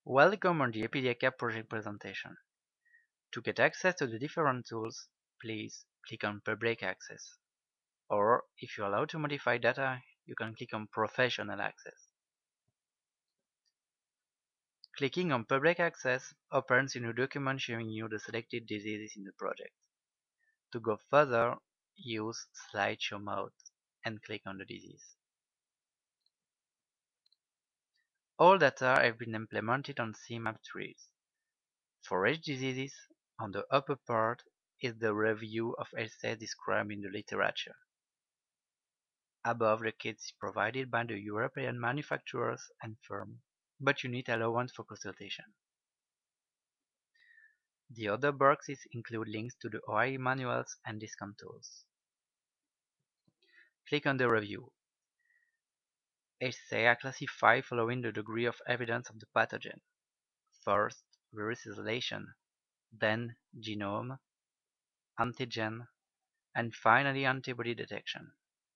Welcome on the EPDIACA project presentation. To get access to the different tools, please click on Public Access. Or, if you allow to modify data, you can click on Professional Access. Clicking on Public Access opens a new document showing you the selected diseases in the project. To go further, use Slideshow mode and click on the disease. All data have been implemented on CMAP trees. For each disease, on the upper part is the review of essays described in the literature. Above, the kit is provided by the European manufacturers and firm, but you need allowance for consultation. The other boxes include links to the OIE manuals and discount tools. Click on the review. Essays are classified following the degree of evidence of the pathogen. First, virus isolation, then genome, antigen, and finally antibody detection.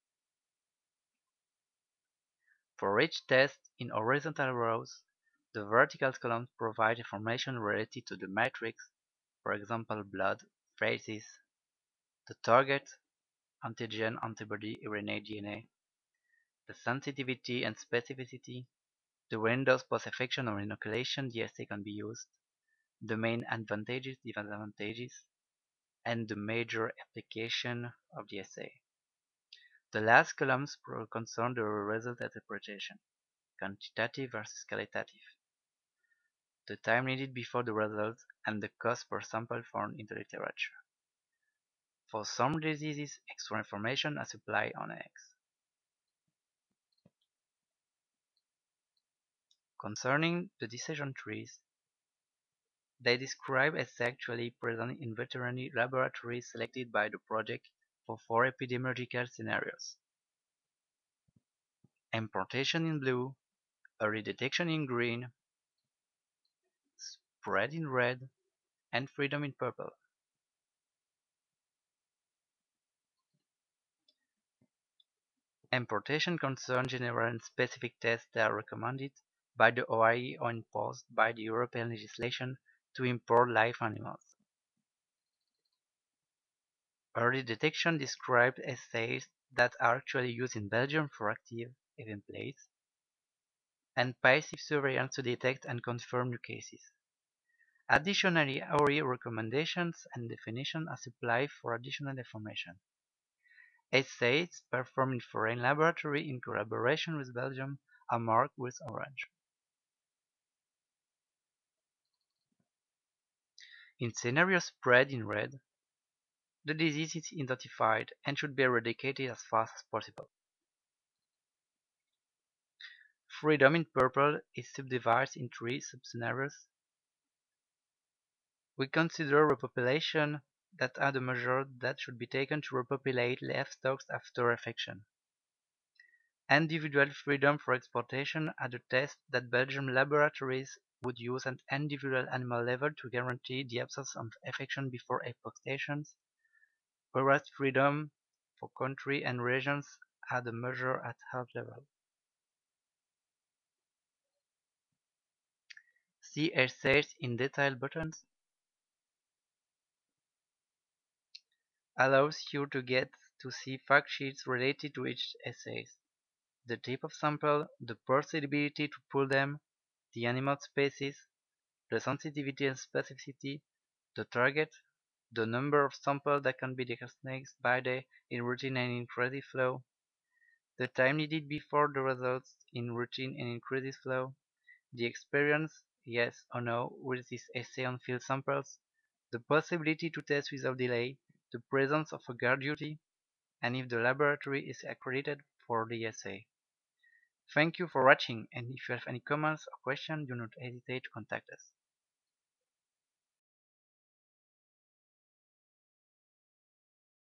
For each test in horizontal rows, the vertical columns provide information related to the matrix, for example blood, phases, the target, antigen, antibody, RNA, DNA, the sensitivity and specificity, the windows post-infection or inoculation the assay can be used, the main advantages, disadvantages, and the major application of the assay. The last columns concern the result interpretation, quantitative versus qualitative, the time needed before the results, and the cost per sample found in the literature. For some diseases, extra information is supplied on X. Concerning the decision trees, they describe as actually present in veterinary laboratories selected by the project for 4 epidemiological scenarios. Importation in blue, early detection in green, spread in red, and freedom in purple. Importation concerns general and specific tests that are recommended by the OIE or imposed by the European legislation to import live animals. Early detection described assays that are actually used in Belgium for active event plates, and passive surveillance to detect and confirm new cases. Additionally, OIE recommendations and definitions are supplied for additional information. Assays performed in foreign laboratory in collaboration with Belgium are marked with orange. In scenario spread in red, the disease is identified and should be eradicated as fast as possible. Freedom in purple is subdivided in 3 sub-scenarios. We consider repopulation that are the measures that should be taken to repopulate livestock after infection. Individual freedom for exportation are the tests that Belgian laboratories would use at individual animal level to guarantee the absence of infection before exportations, whereas freedom for country and regions are the measure at health level. See essays in detail buttons allows you to get to see fact sheets related to each essay, the type of sample, the possibility to pull them, the animal species, the sensitivity and specificity, the target, the number of samples that can be diagnosed by day in routine and increasing flow, the time needed before the results in routine and increasing flow, the experience, yes or no, with this assay on field samples, the possibility to test without delay, the presence of a guard duty, and if the laboratory is accredited for the assay. Thank you for watching, and if you have any comments or questions, do not hesitate to contact us.